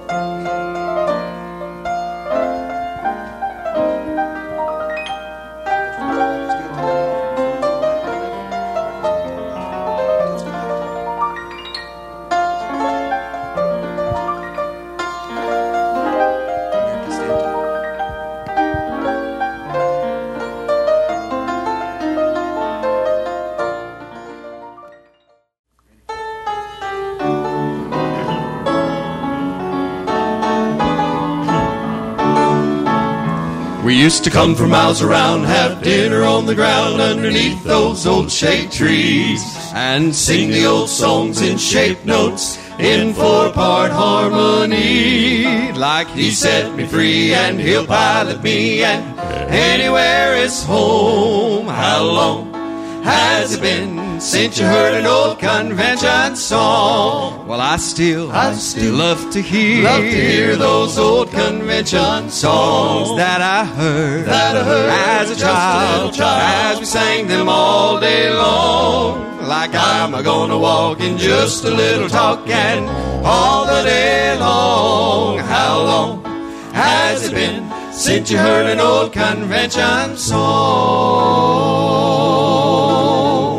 We used to come from miles around, have dinner on the ground underneath those old shade trees, and sing the old songs in shape notes in 4-part harmony. Like he set me free and he'll pilot me, and anywhere is home. How long has it been since you heard an old convention song? Well, I still love to hear those old convention songs that I heard as a child, as we sang them all day long. Like I'm gonna walk in just a little talk and all the day long. How long has it been since you heard an old convention song?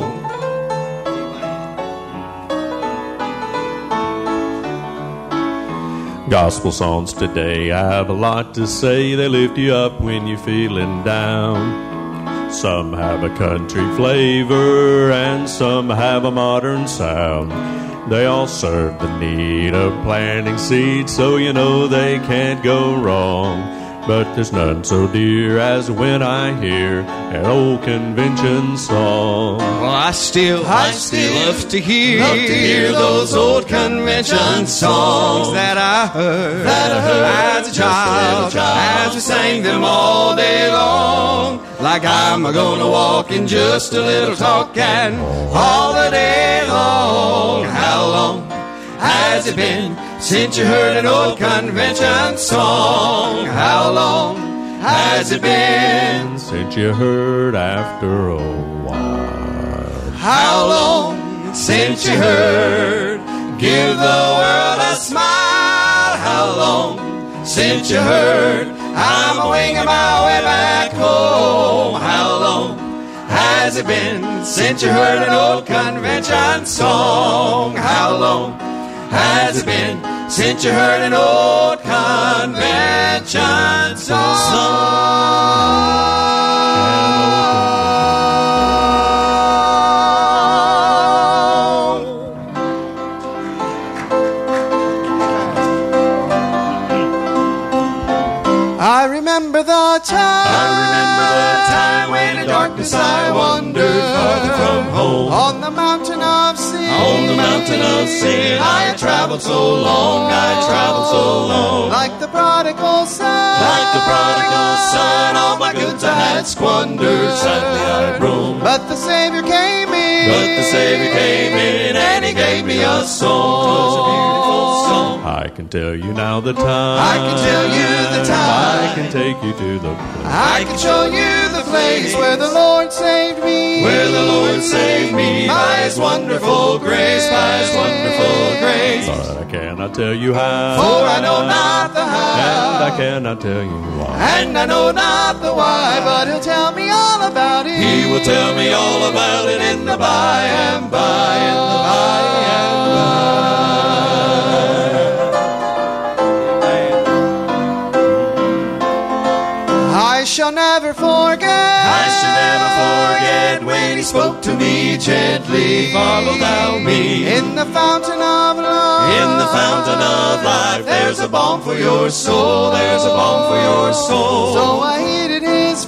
Gospel songs today have a lot to say. They lift you up when you're feeling down. Some have a country flavor and some have a modern sound. They all serve the need of planting seeds, so you know they can't go wrong. But there's none so dear as when I hear an old convention song. Well, I still love to hear those old convention songs that I heard as a child, as we sang them all day long. Like I'm gonna walk in just a little talk and all the day long. How long has it been since you heard an old convention song? How long has it been since you heard after a while? How long since you heard give the world a smile? How long since you heard I'm winging my way back home? How long has it been since you heard an old convention song? How long has it been since you heard an old convention song? I remember the time when in darkness I wandered farther from home. On the mountain of sin, I had traveled so long, like the prodigal son, all my goods I had squandered, sadly I roamed. But the Savior came in, and he gave me a song. 'Twas a beautiful song. I can tell you now the time. I can tell you the time. I can take you to the place. I can show you the place where the Lord saved me. By his wonderful grace, But I cannot tell you how. For I know not the how. And I cannot tell you why. And I know not the why, but he'll tell me all about it. He will tell me all about it in the by and by, I shall never forget when he spoke to me gently. Follow thou me in the fountain of love. There's a balm for your soul. So I heeded his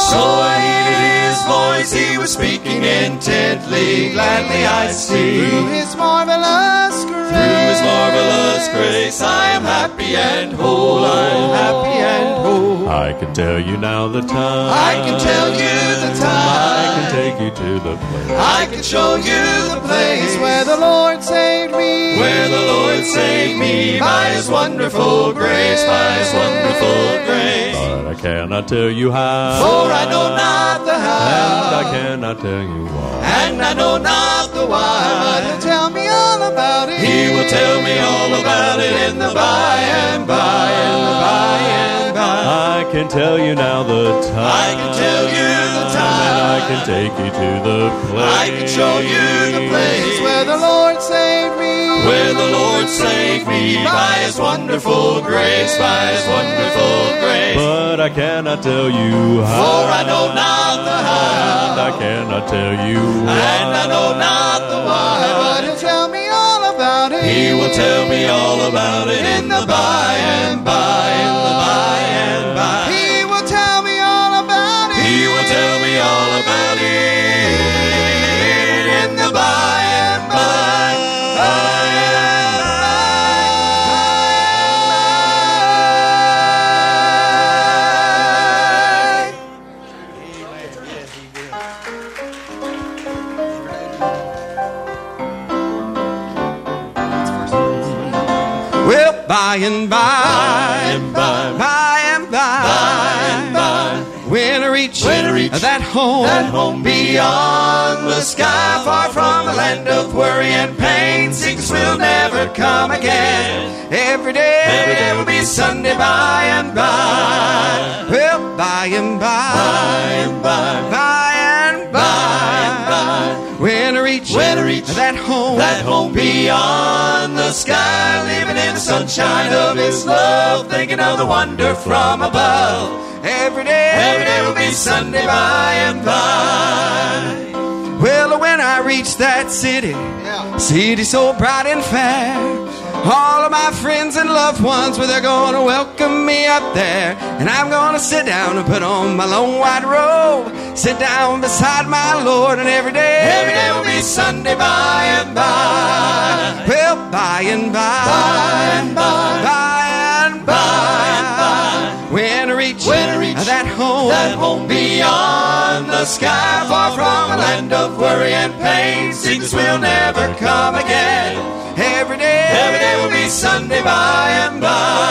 voice. He was speaking intently. Gladly I see through his marvelous grace. I am happy and whole. I can tell you now the time. I can tell you the time. I can take you to the place. I can show you the place where the Lord saved me. By his wonderful grace. But I cannot tell you how. For I know not the how. And I cannot tell you why. And I know not the why. But he'll tell me all about it. He will tell me all about it in the by and by, in the by and by. I can tell you now the time. I can tell you the time. And I can take you to the place. I can show you the place where the Lord saved me. Where the Lord saved me by His wonderful grace, by His wonderful grace. But I cannot tell you how. For I know not the how. And I cannot tell you why. And I know not the why. But He'll tell me all about it. He will tell me all about it in the by and by, in the by and by. He will tell me all about it. He will tell me all about it in the by and by, by Well, by and by, and by, by and by, and by. when I reach That home beyond the sky, far from the land of worry and pain, sickness will never come again. every day will be Sunday by and by. Well, by and by, and by, by and by, when I reach that home beyond the sky, living in the sunshine of His love, thinking of the wonder from above. every day will be Sunday by and by. Well, when I reach that city so bright and fair, all of my friends and loved ones, well, they're going to welcome me up there. And I'm going to sit down and put on my long white robe, sit down beside my Lord, and every day will be Sunday by and by. Well, by and by, By and by, by and by, when I reach that home beyond the sky, far from a land of worry and pain, sickness will never come again. every day will be Sunday by and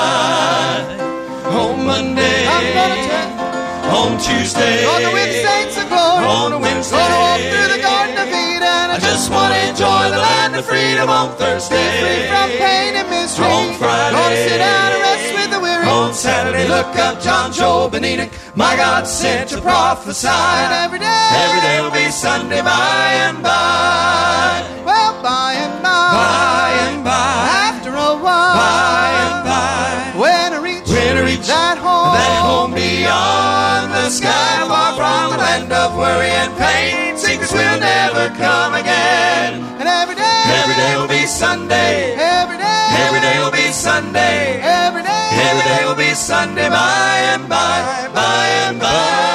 by. On Monday, I'm gonna tell, on Tuesday, gonna win saints of glory, on Wednesday, gonna walk through the Garden of Eden. I just want to enjoy the land of freedom on Thursday. Free from pain and misery. On Friday, gonna sit down and rest with the weary. On Saturday, look up John, Job, and Enoch. My God sent to prophesy. And every day will be Sunday by and by. Well, by and by, By and by, after a while, by and by, when I reach that home beyond the sky, far from the land of worry and pain, sickness will never come again. and every day will be Sunday. every day will be Sunday. every day will be Sunday by and by, by and by.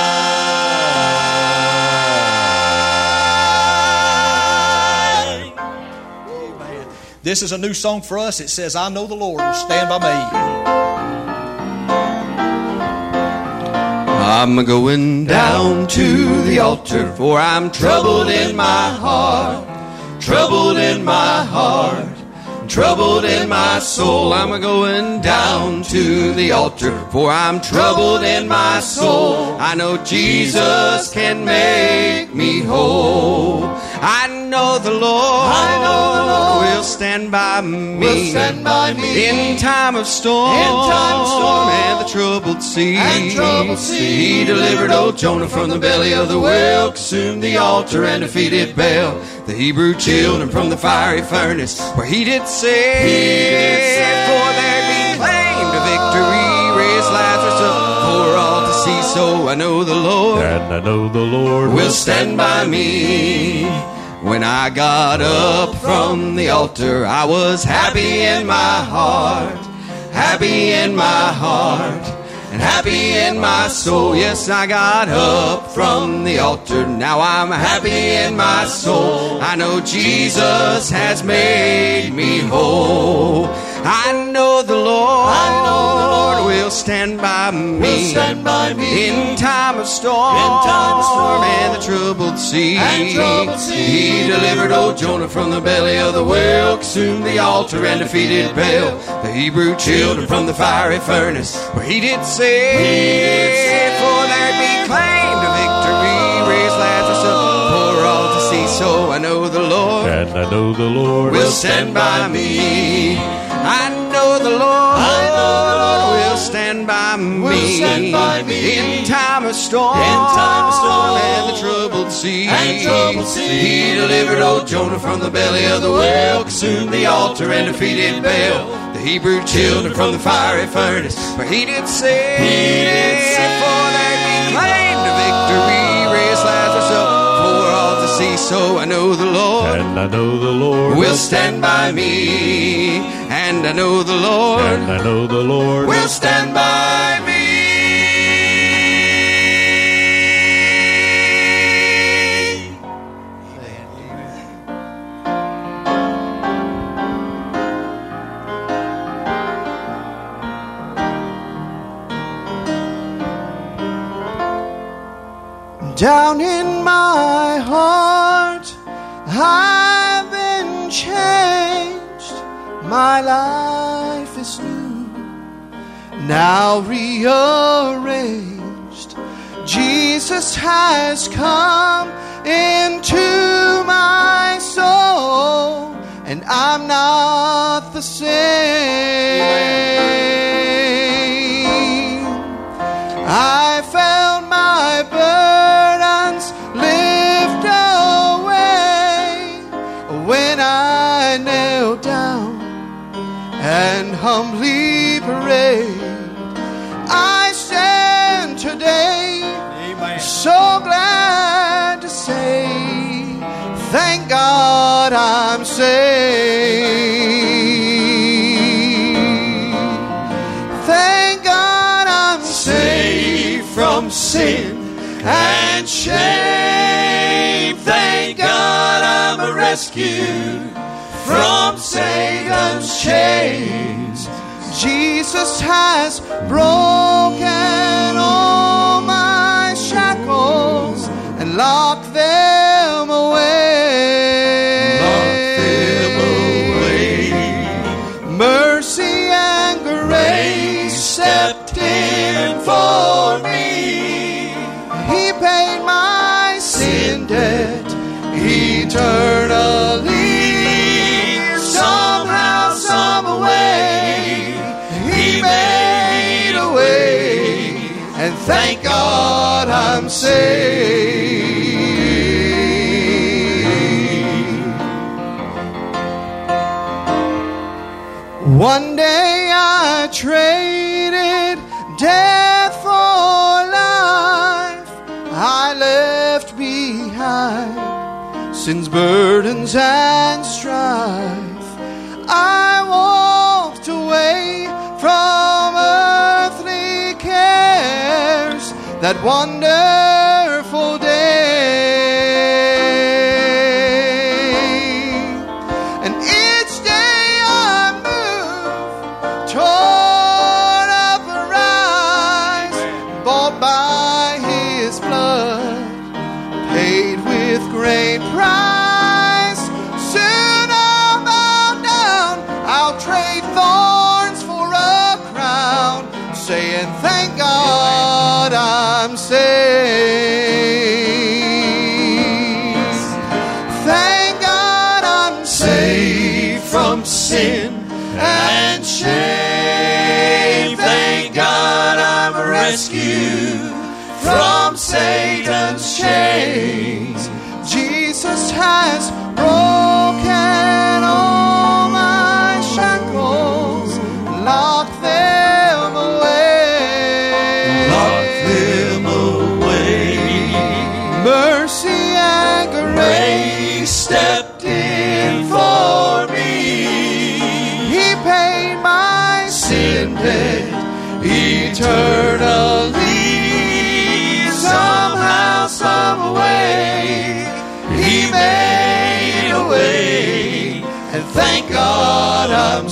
This is a new song for us. It says, I know the Lord will stand by me. I'm going down to the altar, for I'm troubled in my heart, troubled in my heart, troubled in my soul. I'm going down to the altar, for I'm troubled in my soul. I know Jesus can make me whole. I know the Lord, will stand by me, in time of storm, and the troubled sea. He delivered old Jonah from the belly of the whale, consumed the altar and defeated Baal, the Hebrew children from the fiery furnace, where he did say, for there be claimed a victory, raised Lazarus up for all to see. So I know the Lord, And I know the Lord will stand by me. When I got up from the altar, I was happy in my heart, happy in my heart, and happy in my soul. Yes, I got up from the altar, now I'm happy in my soul. I know Jesus has made me whole. I know the Lord will stand by me, in time of storm, and the troubled sea. He delivered old Jonah from the belly of the whale, consumed the altar and defeated Baal, the Hebrew children from the fiery furnace, where he did say, for there'd be claimed a victory, raised Lazarus up for all to see. So I know the Lord, And I know the Lord will stand by me. I know me. stand by me. In time of storm, and the troubled sea. He delivered old Jonah from the belly of the whale, consumed the altar and defeated Baal, the Hebrew children from the fiery furnace. For he did say, for that he claimed a victory, raised Lazarus up for all to see. So I know the Lord, And I know the Lord will stand by me. And I know the Lord, And I know the Lord will stand by me. Down in my heart, I've been changed. My life is new, now rearranged. Jesus has come into my soul, and I'm not the same. I found my burdens lift away when I knelt down and humbly prayed. I stand today, so glad to say, thank God I'm saved. Thank God I'm saved from sin and shame. Thank God I'm rescued from Satan's chains. Jesus has broken all my shackles and locked them away. Locked them away. Mercy and grace stepped in for me. He paid my sin debt eternally. Somehow, some way, He made a way, and thank God I'm saved. One day I traded death for life. I left behind sin's burdens and strife. I walked away from earthly cares that wonderful day. And each day I move toward upper rise, bought by His blood, paid with great price. Soon I'll bow down, I'll trade thorns for a crown, saying thank God I'm saved. Thank God I'm saved from sin and shame. Thank God I'm rescued from Satan's chains. Jesus has broken all my shackles, locked them away. Locked them away. Mercy and grace stepped in for me. He paid my sin debt eternally. Somehow, some way, He made a way, and thank God I'm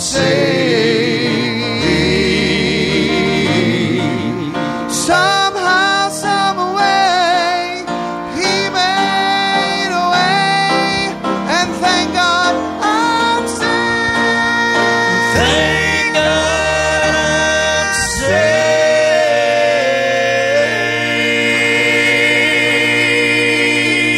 saved. Somehow, some way, He made a way, and thank God I'm saved. Thank God I'm saved.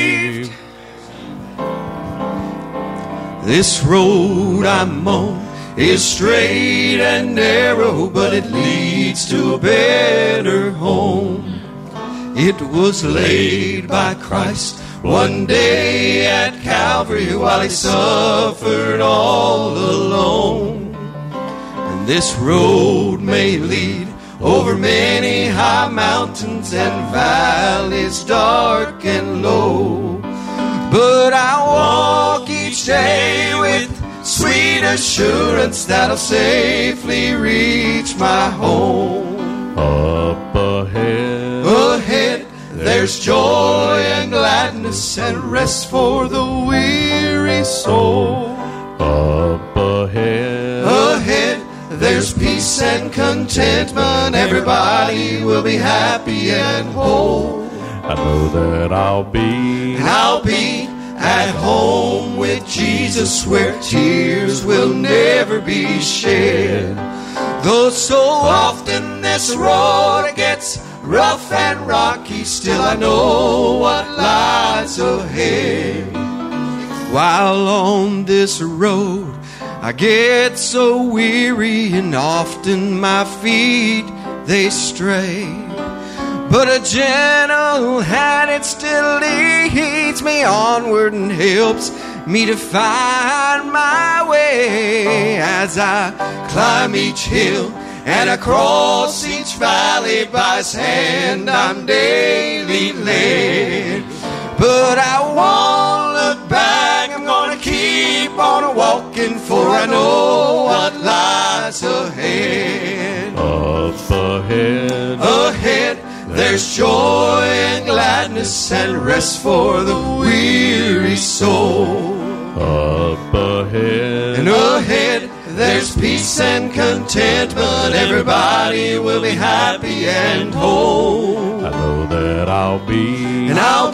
This road I'm on is straight and narrow, but it leads to a better home. It was laid by Christ one day at Calvary while he suffered all alone. And this road may lead over many high mountains and valleys dark and low, but I walk each day with sweet assurance that I'll safely reach my home. Up Ahead, there's joy and gladness and rest for the weary soul. Up Ahead, there's peace and contentment. Everybody will be happy and whole. I know that I'll be at home with Jesus, where tears will never be shed. Though so often this road gets rough and rocky, still I know what lies ahead. While on this road I get so weary, and often my feet they stray, but a gentle hand it still leads me onward and helps me to find my way. As I climb each hill and across each valley, by his hand I'm daily led. But I won't look back, I'm gonna keep on walking, for I know what lies ahead. up ahead. Ahead, there's joy and gladness and rest for the weary soul. Up ahead. And ahead, there's peace and contentment. Everybody will be happy and whole. I know that I'll be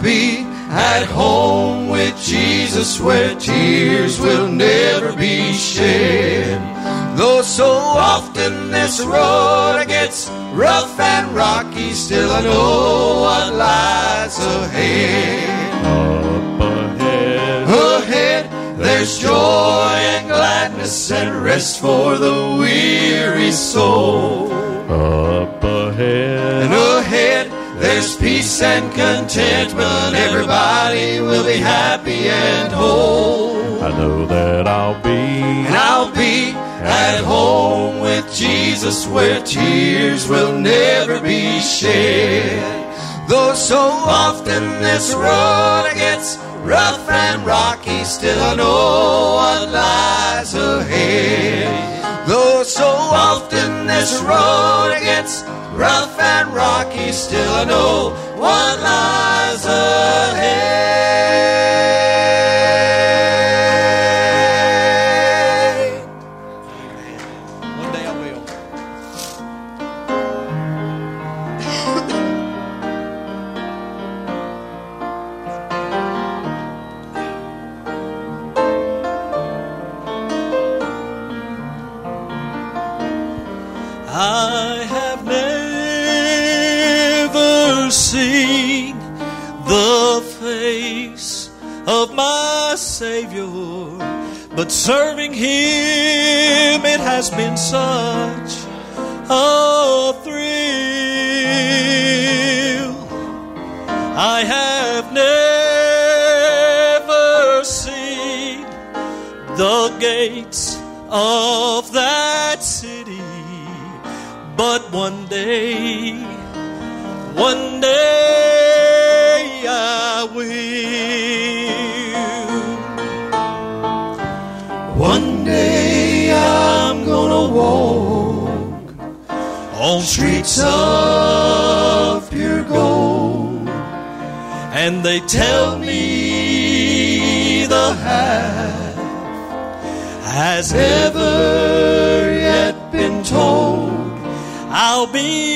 at home with Jesus, where tears will never be shed. Though so often this road gets rough and rocky, still I know what lies ahead. up ahead. Ahead, there's joy and gladness and rest for the weary soul. Up ahead. And ahead, there's peace and contentment. Everybody will be happy and whole. I know that I'll be at home with Jesus, where tears will never be shed. Though so often this road gets rough and rocky, still I know what lies ahead. Though so often this road gets rough and rocky, still I know what lies ahead. One day I will. I have never seen the face of my Savior, but serving Him it has been such a thrill. I have never seen the gates of that city, but one day I will. One day I'm gonna walk on streets of pure gold, And they tell me the half has never yet been told. I'll be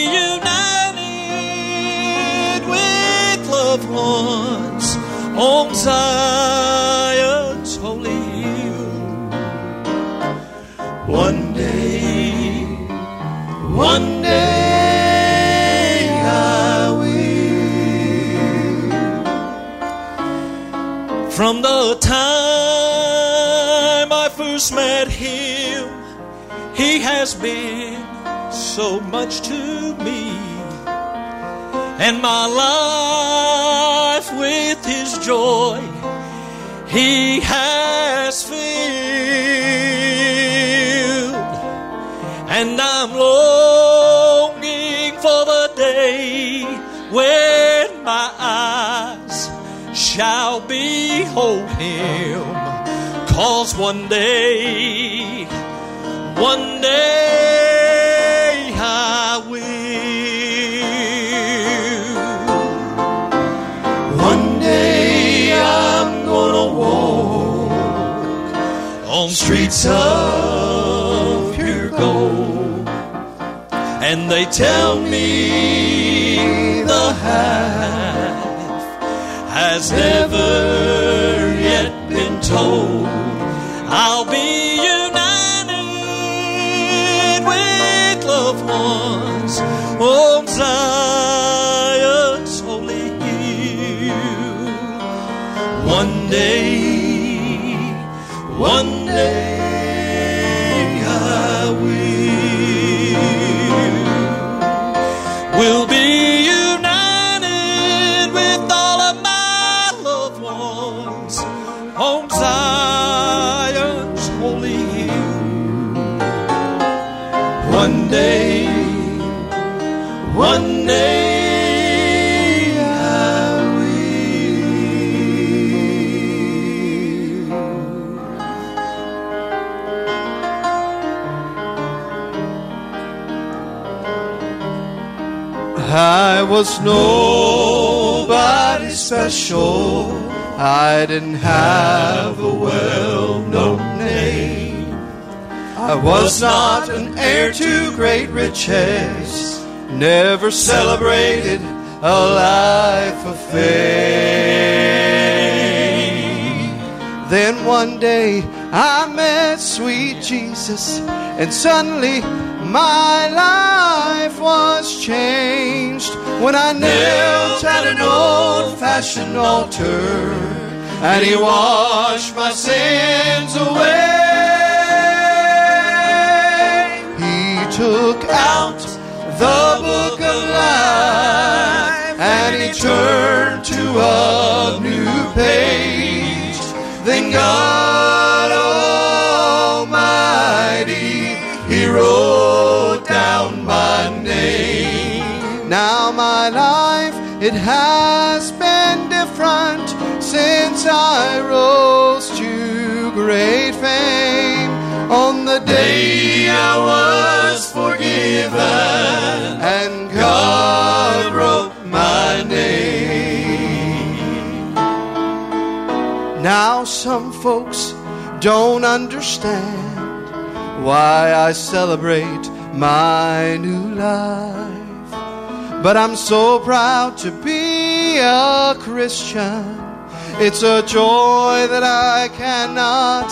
united with loved ones on Zion's holy hill. One day I will. From the time I first met Him He has been so much to me, and my life with His joy He has filled, and I'm longing for the day when my eyes shall behold Him, 'cause one day I will. One day I'm gonna walk on streets of pure gold, and they tell me the half has never yet been told. I'll be united with loved ones on Zion's holy hill. One day I will be united with all of my loved ones on Zion's holy hill. One day I will. I was nobody special. I didn't have a well-known name. I was not an heir to great riches, never celebrated a life of fame. Then one day I met sweet Jesus, and suddenly my life was changed when I knelt at an old-fashioned altar, and He washed my sins away. He took out the book of life, and He turned to a new page. Then God Almighty, He wrote down my name. Now my life, it has been different since I rose to great fame. On the day I was forgiven, and God wrote my name. Now some folks don't understand why I celebrate my new life, but I'm so proud to be a Christian. It's a joy that I cannot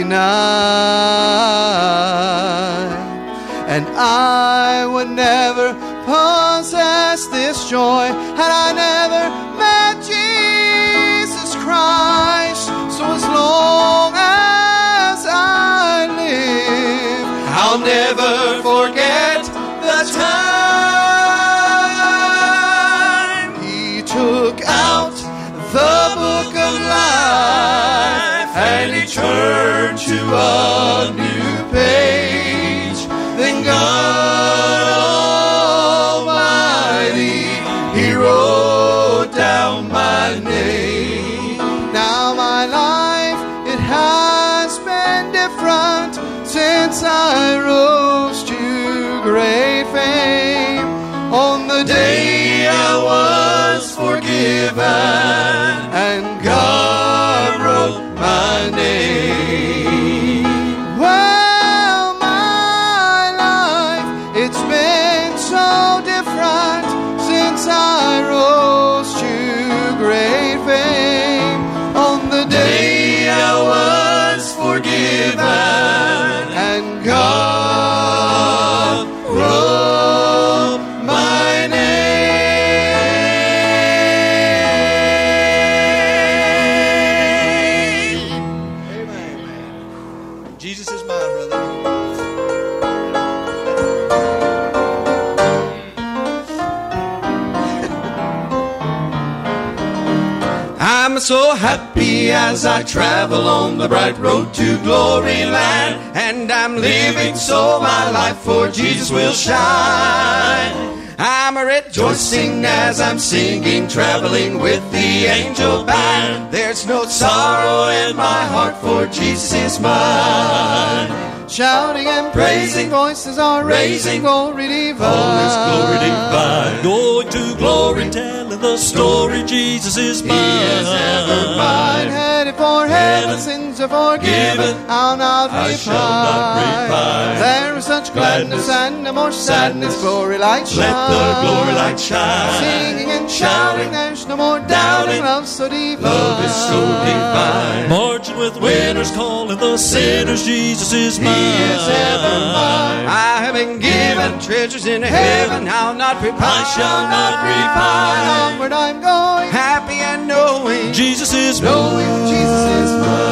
deny, and I would never possess this joy had I never met Jesus Christ. So as long as I live, I'll never forget the time He took out the book of life, and He turned to a new page. Then God Almighty, He wrote down my name. Now my life, it has been different since I rose to great fame. On the day I was forgiven, and God wrote my name. Well, my life, it's been so different since I rose to great fame. On the day I was forgiven, and God wrote my name. so happy as I travel on the bright road to glory land. And I'm living so my life for Jesus will shine. I'm rejoicing as I'm singing, traveling with the angel band. There's no sorrow in my heart, for Jesus is mine. Shouting and praising voices are raising glory divine. All is glory divine. Going to glory, telling the story, Jesus is mine. He is ever mine. Headed for heaven, sins are forgiven. I'll not I shall not repine. There is such gladness and no more sadness. Glory light shine. Let the glory light shine. Singing and shouting, there's no more doubting. Love so divine. Love is so divine. Marching with winners, calling the sinners, Jesus is mine. He is ever mine. I have been given treasures in heaven. I'll not repine. I shall not repine. Onward I'm going, Happy and knowing Jesus is knowing mine. Jesus is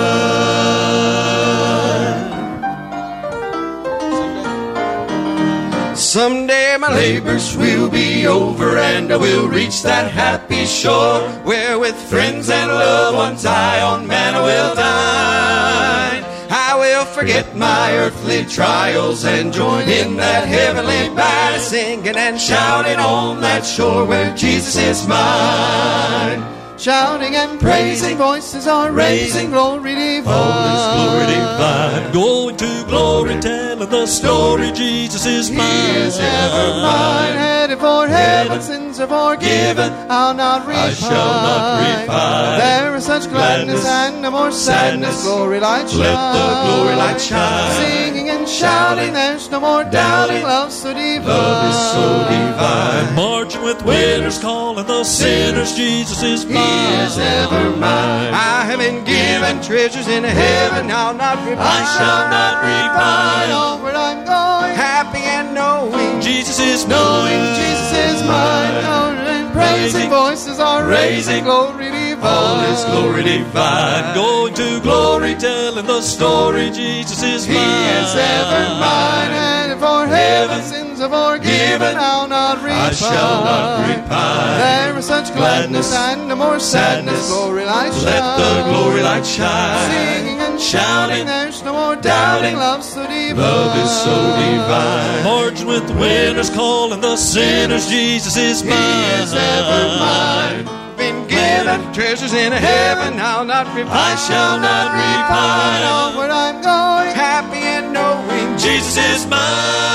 mine. someday my labors will be over, and I will reach that happy shore where with friends and loved ones I on manna will dine. I will forget my earthly trials and join in that heavenly band, singing and shouting on that shore where Jesus is mine. Shouting and praising voices are raising glory divine. All is glory divine. Going to glory, telling the story, Jesus is mine. He is ever mine. Headed for heaven, sins are forgiven. I'll not repine. I shall not repine. There is such gladness and no more sadness. Glory light shine. Let the glory light shine. Singing and shouting, there's no more doubting. Love so divine. Love is so divine. Marching with winners, calling the sinners, Jesus is mine. He is ever mine. I have been given treasures in heaven. I'll not repine. I shall not repine. Onward I'm going, Happy and knowing Jesus is knowing mine. Jesus is mine. Shouting and praising voices are raising glory divine. all is glory divine. Going to glory, telling the story, Jesus is He mine. is ever mine. And for heaven, sins are forgiven. I'll not repine. I shall not repine. There is such gladness and no more sadness. Glory light shine. Let the glory light shine. Singing and shouting, there's no more doubting. Love so divine. Love is so divine. Marching with winners, calling the sinners, Jesus is mine. He is ever mine. Been given treasures in heaven. I'll not repine. I shall not repine. Onward I'm going, Happy and knowing Jesus is mine.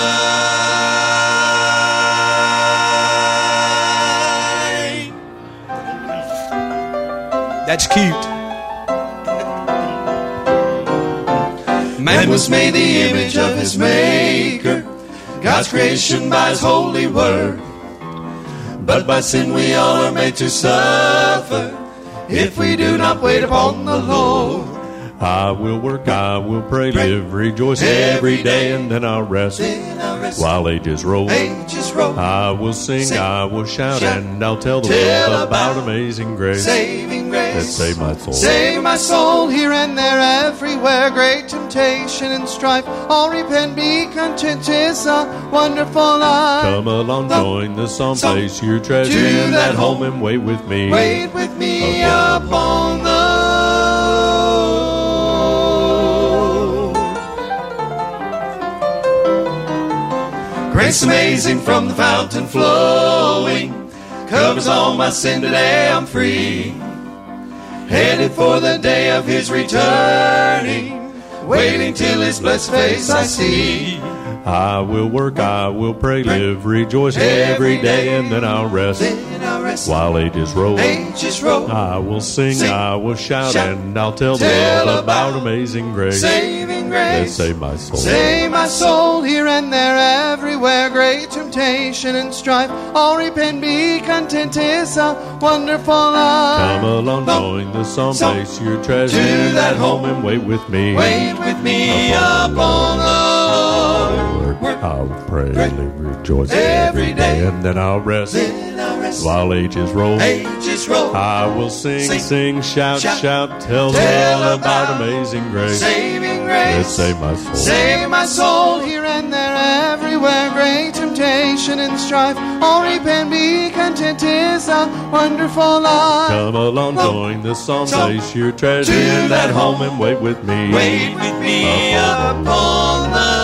That's cute. man was made the image of his maker. God's creation by his holy word. But by sin we all are made to suffer if we do not wait upon the Lord. I will work, I will pray, live, rejoice every day, and then I'll rest. While ages roll, I will sing, I will shout, and I'll tell the world about amazing grace Saving grace that saved my soul. save my soul here and there, everywhere. Great temptation and strife. All repent, be content. 'Tis a wonderful life. Come along, join the song, place your treasure to in that that home and wait with me. Wait with me upon the Grace amazing from the fountain flowing, covers all my sin, today I'm free. Headed for the day of his returning, waiting till his blessed face I see. I will work, I will pray, live, rejoice every day, and then I'll rest. While ages roll, I will sing, I will shout, and I'll tell the world about amazing grace saving that grace. saved my soul. Save my soul here and there, everywhere. Great temptation and strife. All repent, be content. 'Tis a wonderful life. Come along, join the song, place your treasure in that home and wait with me. Wait with me upon the Lord. I'll pray, live, rejoice every day, and then I'll rest. While ages roll, I will sing, shout, tell the world about amazing grace Saving that grace, saved my soul. Save my soul here and there, everywhere. Great temptation and strife. All repent, be content. content is a wonderful life. Come along, join the song, place your treasure in that home and wait with me. Wait with me upon the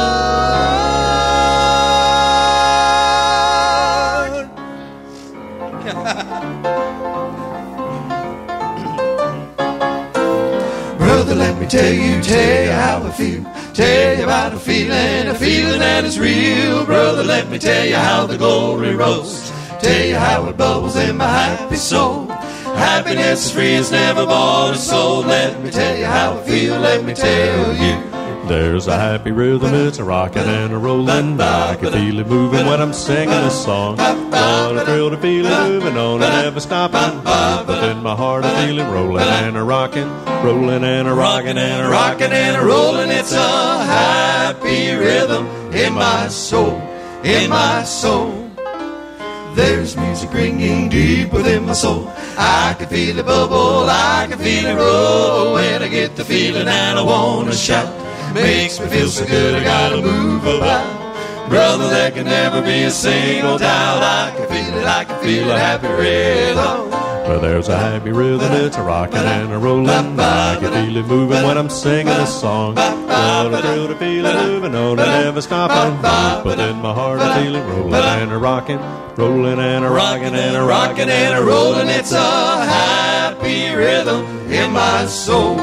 Brother, let me tell you how I feel. Tell you about a feeling that is real. Brother, let me tell you how the glory rose. Tell you how it bubbles in my happy soul. Happiness is free, it's never bought or sold. Let me tell you how I feel, let me tell you. There's a happy rhythm, it's a rockin' and a rollin'. I can feel it moving when I'm singing this song. What a thrill to feel it moving on and never stopping. But in my heart I feel it rollin' and a rockin', rollin' and a rockin' and a rockin' and a rollin'. It's a happy rhythm in my soul, in my soul. There's music ringing deep within my soul. I can feel it bubble, I can feel it roll. When I get the feeling and I wanna shout, makes me feel so good I gotta move about. Brother, there can never be a single doubt. I can feel a happy rhythm. Well, there's a happy rhythm, it's a rockin' and a rollin'. I can feel it moving when I'm singing this song. What a thrill to feel it moving on and never stopping. But in my heart I feel it rollin' and a rockin', rollin' and a rockin' and a rockin' and a rollin'. It's a happy rhythm in my soul.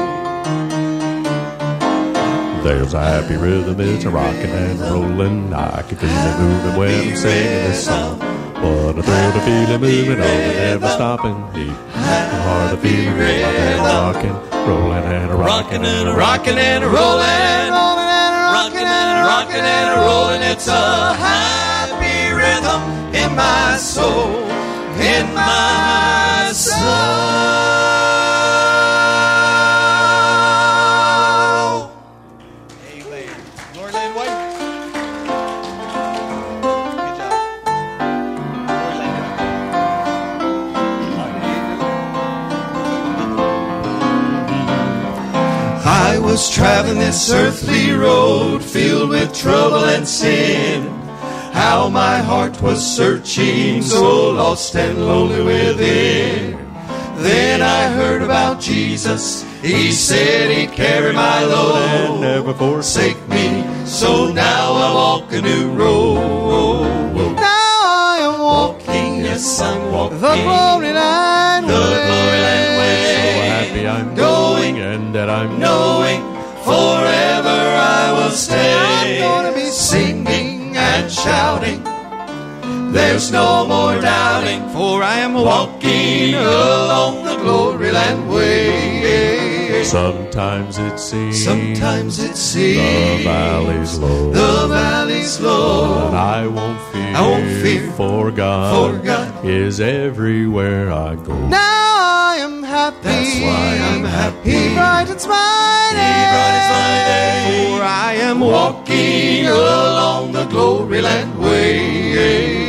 There's a happy rhythm, it's a rockin' and a rollin'. I can feel it moving when I'm singing this song. What a thrill to feel it moving on and never stopping. Deep in my heart I feel it rollin' and a rockin', rollin' and a rockin' and a rockin' and a rollin', rockin' and a rockin' and a rollin'. It's a happy rhythm in my soul, in my soul. I was traveling this earthly road filled with trouble and sin. How my heart was searching, so lost and lonely within. Then I heard about Jesus. He said he'd carry my load and never forsake me. So now I walk a new road. Now I am walking, yes I'm walking the glory line the glory land way. So happy I'm going and that I'm knowing forever I will stay. I'm gonna be singing and shouting. There's no more doubting, for I am walking along the glory land way. Sometimes it seems the valley's low, but I won't fear, for God is everywhere I go. Now I am happy. That's why I'm happy. He brightens my day. For I am walking along the glory land way.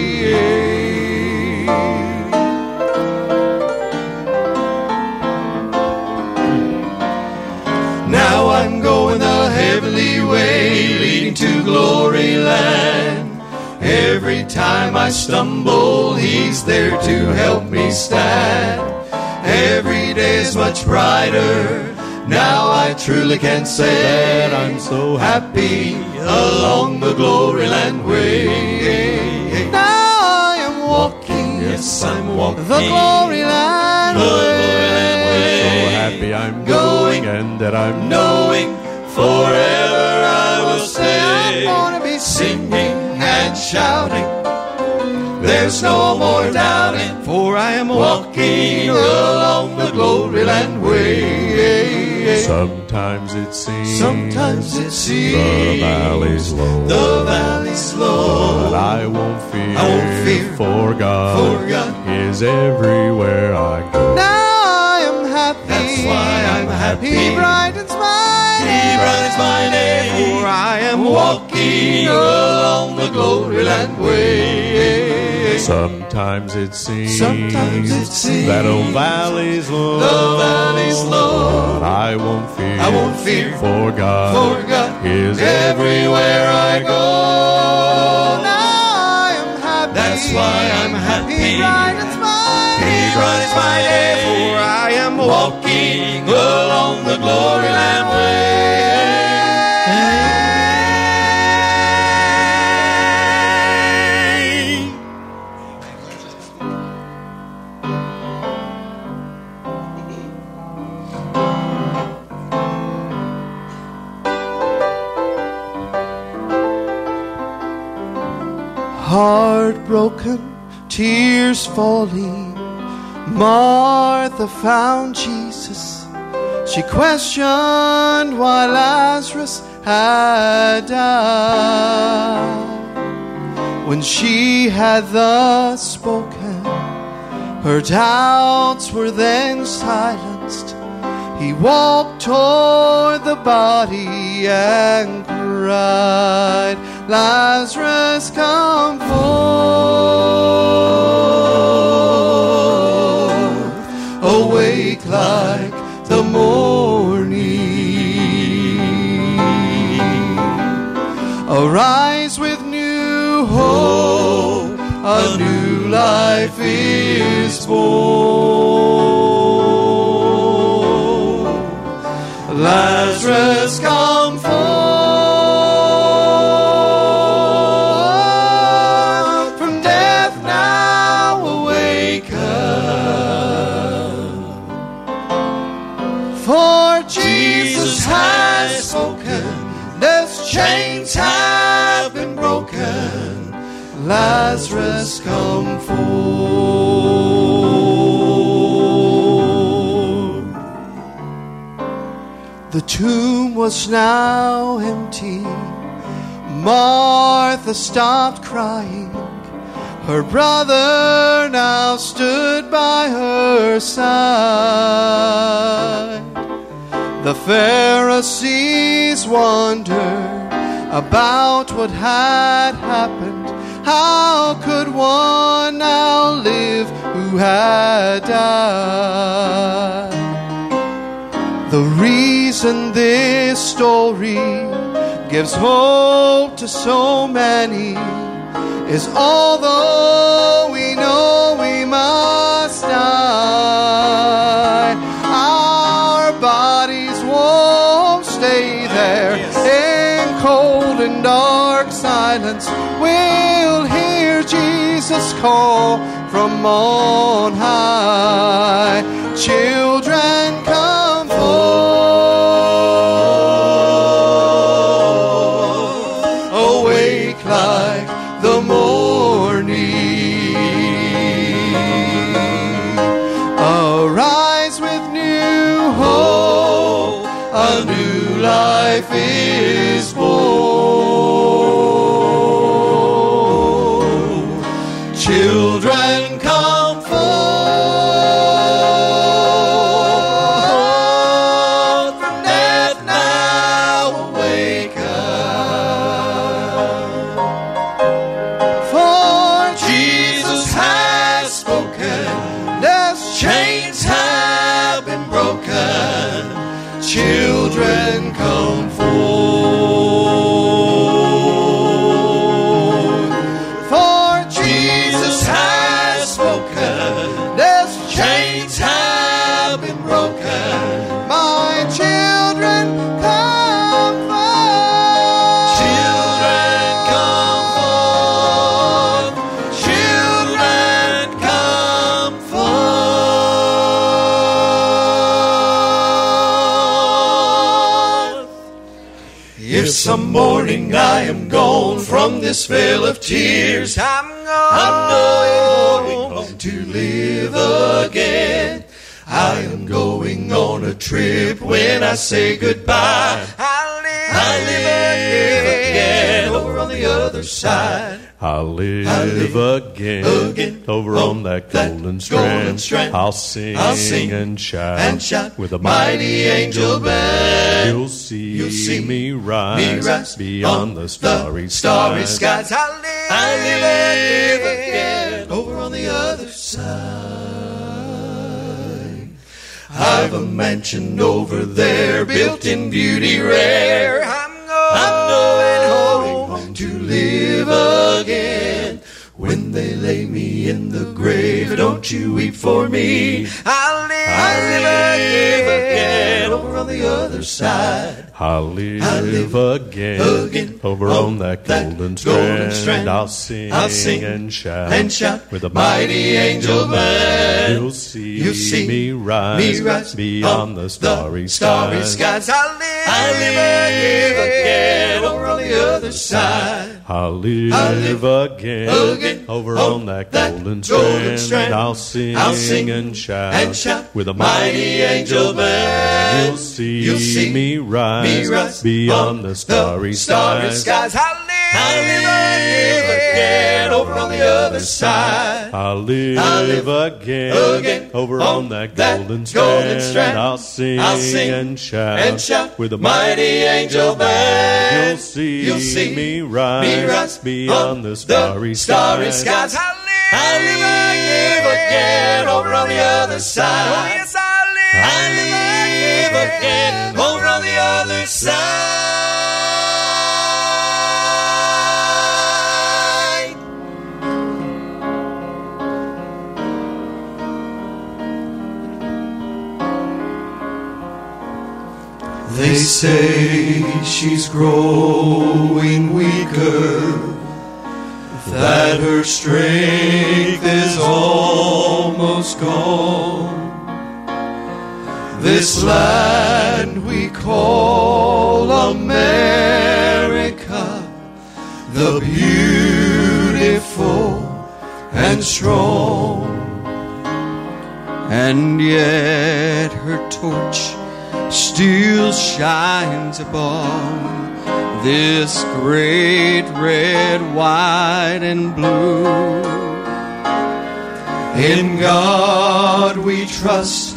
Now I'm going the heavenly way, leading to glory land. Every time I stumble, He's there to help me stand. Every day is much brighter. Now I truly can say that I'm so happy along the glory land way. Now I am walking, yes I'm walking the glory land way. So happy I'm going and that I'm knowing forever I will stay. I'm gonna be singing and shouting. There's no more doubting, for I am walking along the glory land way. Sometimes it seems the valley's low, but I won't fear, for God is everywhere I go. Now I am happy. That's why I'm happy. He brightens my day. For I am walking along the glory land way. Sometimes it seems that old valley's low, but I won't fear, for God is everywhere I go. Now I am happy. That's why I'm happy. right, it's my day, for I am walking along the glory land way. Heartbroken, tears falling, Martha found Jesus. She questioned why Lazarus had died. When she had thus spoken, her doubts were then silenced. He walked toward the body and cried, Lazarus, come forth. Awake like the morning. Arise with new hope. A new life is born. Lazarus, come forth. Chains have been broken. Lazarus, come forth. The tomb was now empty. Martha stopped crying. Her brother now stood by her side. The Pharisees wondered about what had happened. How could one now live who had died? The reason this story gives hope to so many is although we know we must die, our bodies won't stay there. In cold and dark silence, we'll hear Jesus call from on high. Children, come forth. Awake like the morning. Arise with new hope. A new life is born. Children, come forth. From death now awaken. For Jesus has spoken. Death's chains have been broken. Children, come forth. For Jesus has spoken. Death's chains have been broken. My children, come forth. Children, come forth. Children, come forth. If some morning I am gone from this vale of tears, I'm going home to live again. I am going on a trip. When I say goodbye, I'll live again over on the other side. I'll live again over on that golden strand. I'll sing and shout with a mighty angel band. You'll see me rise beyond the starry skies. I'll live again over on the other side. I've a mansion over there, built in beauty rare. I'm going home to live again. When they lay me in the grave, don't you weep for me. I'll live again over on the other side. I'll live again over on that golden strand. I'll sing and shout with the mighty angel band. You'll see me rise beyond the starry skies. I'll live again over on the other side. I'll live again over on that golden strand. I'll sing and shout with a mighty angel band. You'll see me rise beyond the starry skies. I'll live again over on the other side. I'll live again over on that golden strand. I'll sing and shout with a mighty angel band. You'll see me rise beyond the starry skies. I'll live again over on the other side. Oh, yes, I'll live again over on the other side. They say she's growing weaker, that her strength is almost gone. This land we call America, the beautiful and strong. And yet her torch still shines above this great red, white, and blue. In God we trust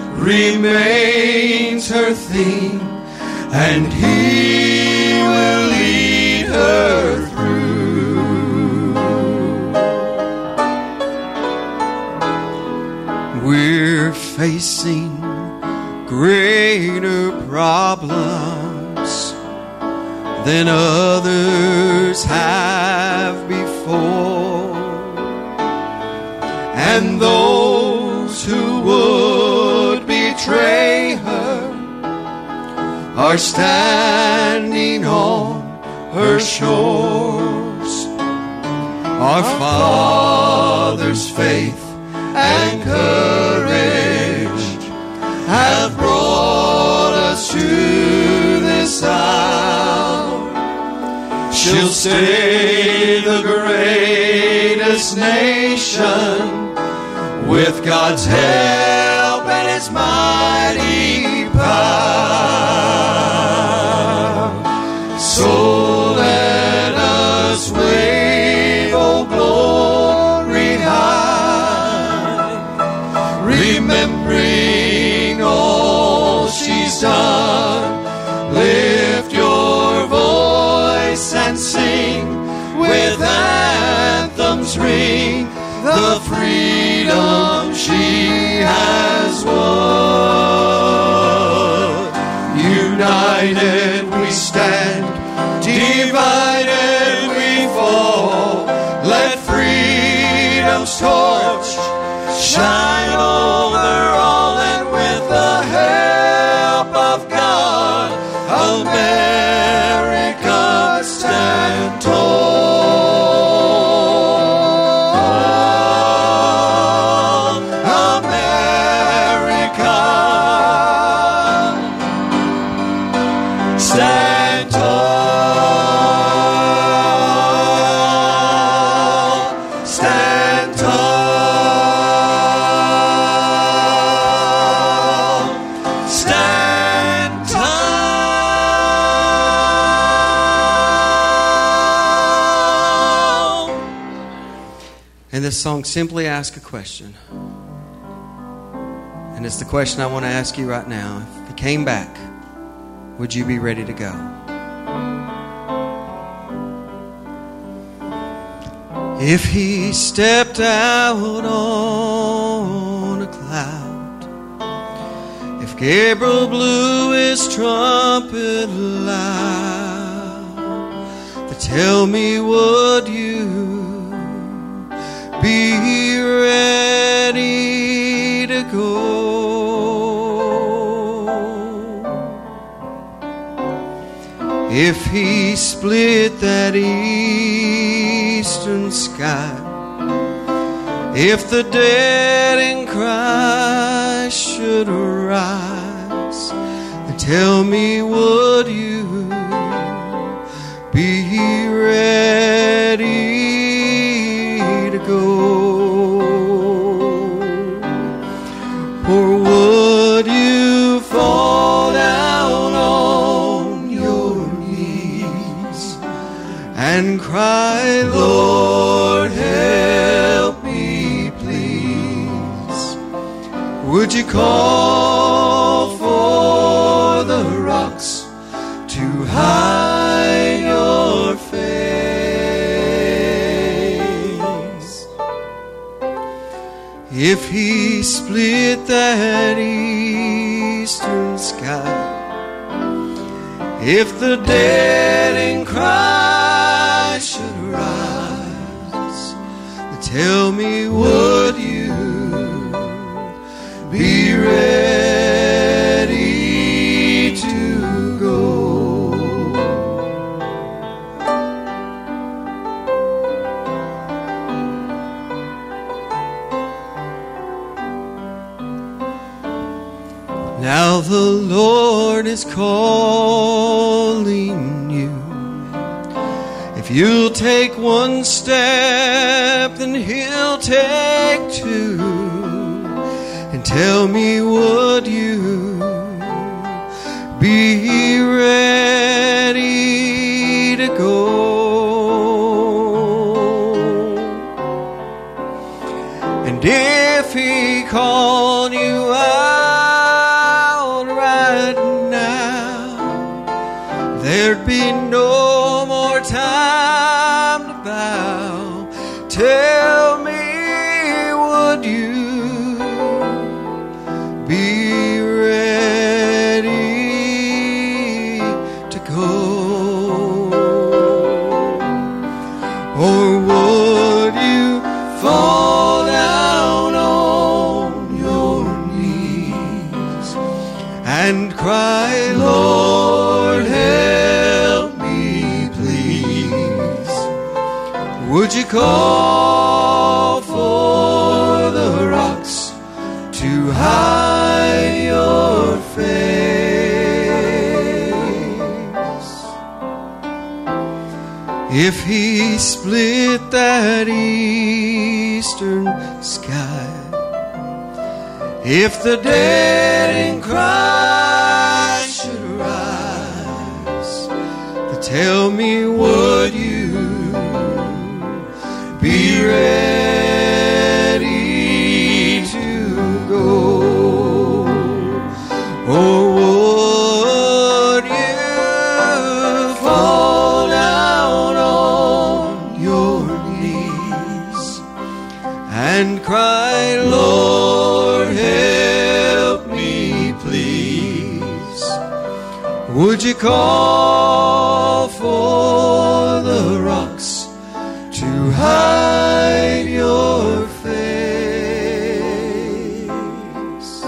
remains her theme, and He will lead her through. We're facing greater problems than others have before, and those who would betray her are standing on her shores. Our Father's faith and courage have brought us to this hour. She'll stay the greatest nation with God's help and His mighty power. So let us wave, oh glory high, remembering all she's done. Lift your voice and sing, with anthems ring, the freedom she has won. United we stand, divided we fall. Let freedom's torch shine over all, and with the help of God, America stand tall. America stand tall. Stand tall. Stand tall. And this song simply asks a question. And it's the question I want to ask you right now. If He came back, would you be ready to go? If He stepped out on a cloud, if Gabriel blew his trumpet loud, but tell me, would you be ready to go. If he split that eastern sky, if the dead in Christ should arise, then tell me, would you be ready to go? Or would you fall down on your knees and cry, Lord, help me, please? Would you call for the rocks to hide your face? If he split that eastern sky, if the dead in Christ should rise, then tell me, would you be ready to go? Now the Lord is calling you. If you'll take one step, then he'll take two. And tell me, would you be ready to go? And if he called you out right now, there'd be no more time to bow. Tell me, would you be ready to go? Or would you fall down on your knees and cry, Lord, help me, please? Would you call for the rocks to hide your face? If he split that eastern sky, if the dead in Christ should rise, then tell me, would you be ready to go? Or would you fall down on your knees and cry, Lord, help me, please? Would you call for the rocks to hide your face?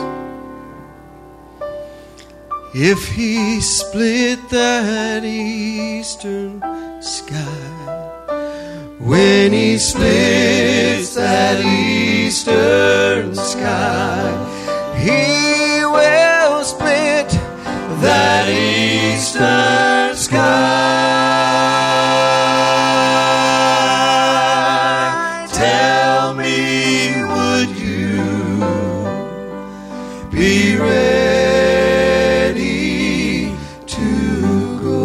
If he split that eastern sky, when he splits that eastern sky, he will split that eastern sky. Tell me, would you be ready to go?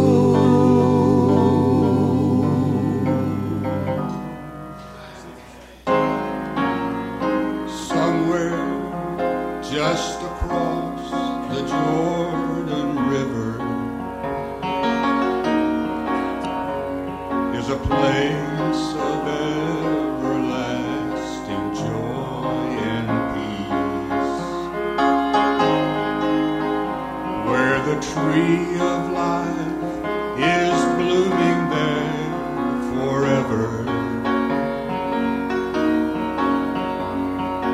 Somewhere just across the Jordan River is a place of everlasting joy and peace, where the tree of life is blooming there forever.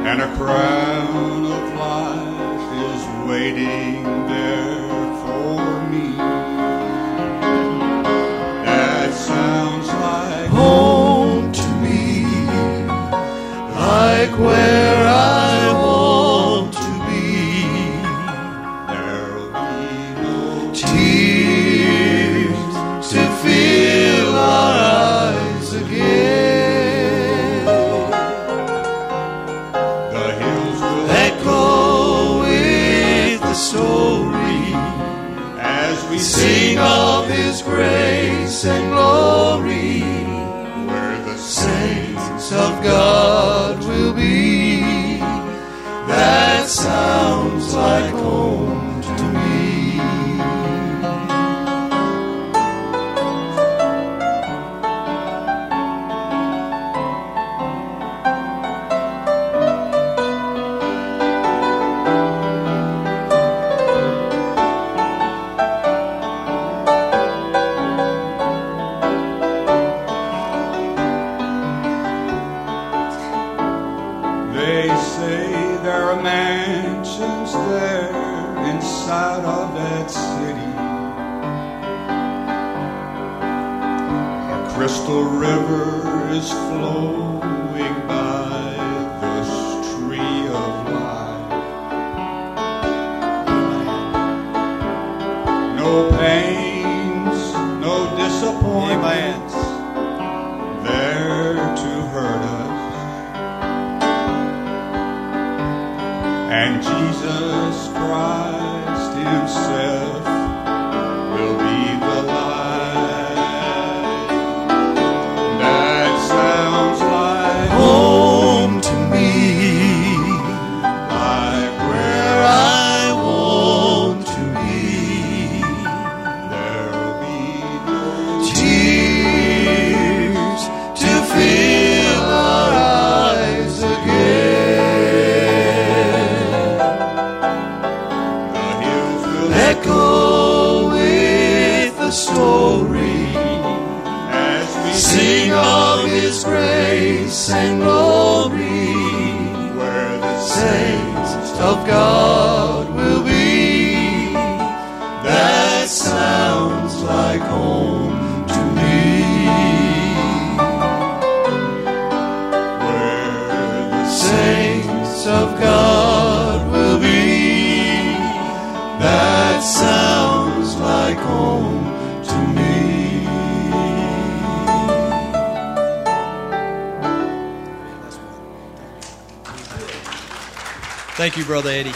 and a crown of life is waiting there for me. That sounds like home to me, like where I want to be. there'll be no Tears to fill our eyes again. the hills will Echo with the story as we sing of His grace and glory. where the saints Saints of God will be. That sounds like home to me. They say there are mansions there inside of that city. A crystal river is flowing by this tree of life. No pains, no disappointments there to hurt us. And Jesus Christ Himself will be the light. That sounds like Home to me, like where I want to be. there'll be no Tears to fill our eyes again. the hills will Echo with the story as we sing of His grace and glory. where the Saints of God will be. That sounds like home to me. where the Saints of God will be. That sounds like home to me. Thank you, Brother Eddie.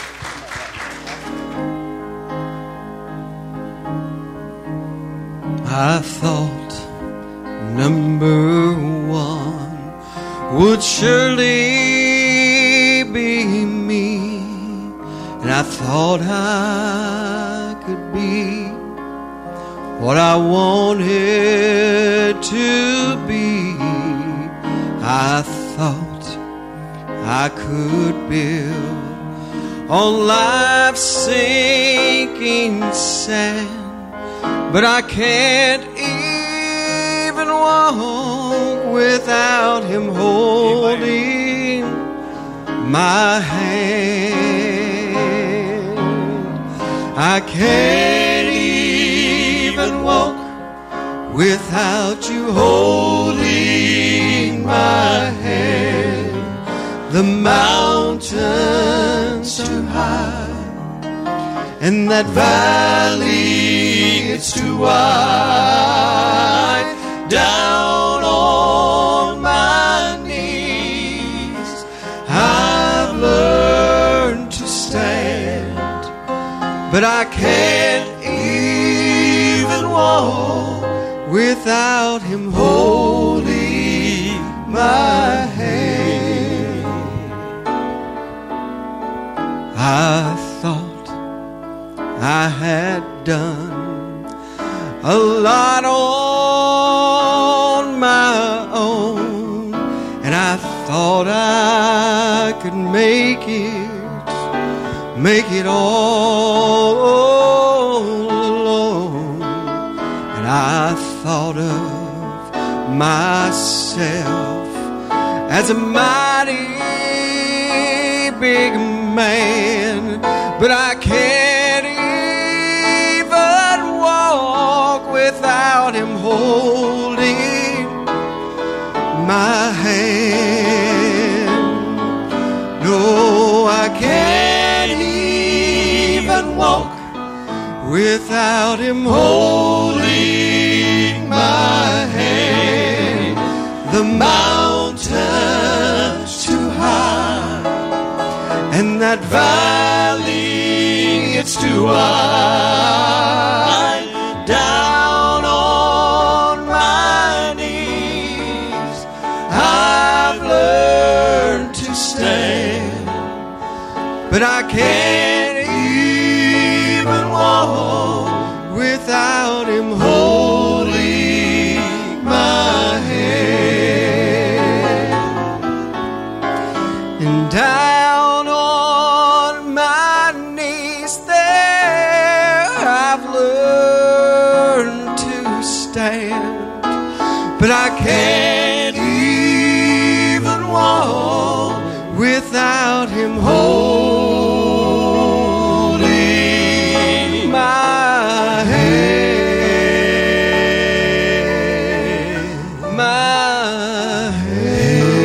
I thought number one would surely be me, and I thought I could be what I wanted to be. I thought I could build on life's sinking sand, but I can't even walk without Him holding my hand. I can't even walk without You holding my hand. The mountain's too high, and that valley, it's too wide. Down on my knees, I've learned to stand, but I can't even walk without Him holding my hand. I thought I had done a lot on my own, and I thought I could make it all alone. And I thought of myself as a mighty great big man, but I can't even walk without him holding my hand. No, I can't even walk without him holding my hand. The mountain's too high, and that valley, it's too wide. Down on my knees, I've learned to stand, but I can't even walk without him holding my hand. And down on my knees there, I've learned to stand, but I can't even walk without him holding my hand, my hand.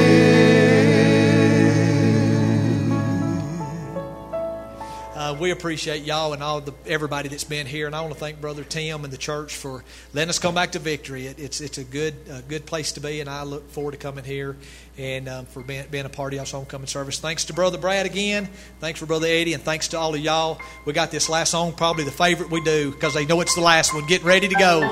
We appreciate y'all and everybody that's been here, and I want to thank Brother Tim and the church for letting us come back to Victory. It's a good place to be, and I look forward to coming here and for being a part of y'all's homecoming service. Thanks to Brother Brad again. Thanks for Brother Eddie, and thanks to all of y'all. We got this last song, probably the favorite we do, because they know it's the last one. Getting ready to go.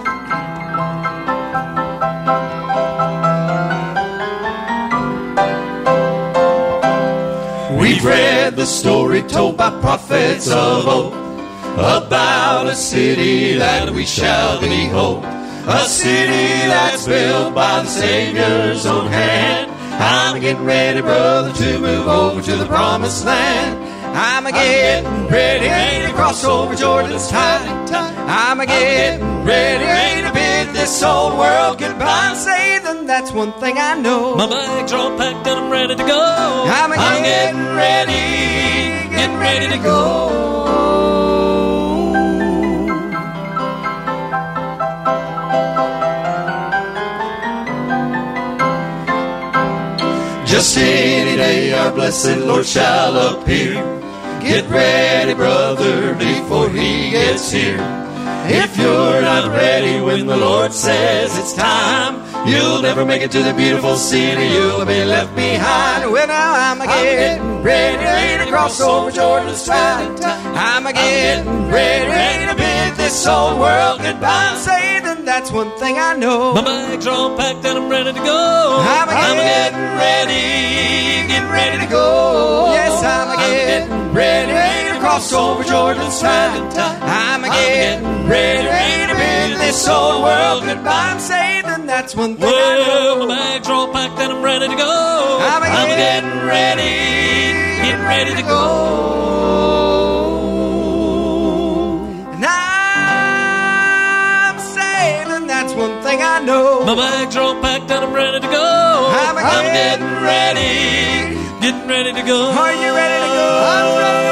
We've read the story told by prophets of old about a city that we shall behold, a city that's built by the Savior's own hand. I'm getting ready, brother, to move over to the promised land. I'm getting ready to cross over Jordan's tide. I'm getting ready to bid this old world goodbye and say that that's one thing I know. My bags are all packed and I'm ready to go. I'm getting ready to go. Just any day our blessed Lord shall appear. Get ready, brother, before he gets here. If you're not ready when the Lord says it's time, you'll never make it to the beautiful city. You'll be left behind. Well, now I'm getting ready to cross over Jordan's tide. I'm getting ready to bid this old world goodbye and say that that's one thing I know. My bags are all packed and I'm ready to go. I'm getting ready to go. Yes, I'm getting ready to cross over Jordan's tide. I'm getting ready to bid this old world goodbye and say that that's one thing I know. Well, my bags are all packed and I'm ready to go. I'm getting ready to go. And I'm saying that that's one thing I know. My bags are all packed and I'm ready to go. I'm getting ready to go. Are you ready to go? I'm ready.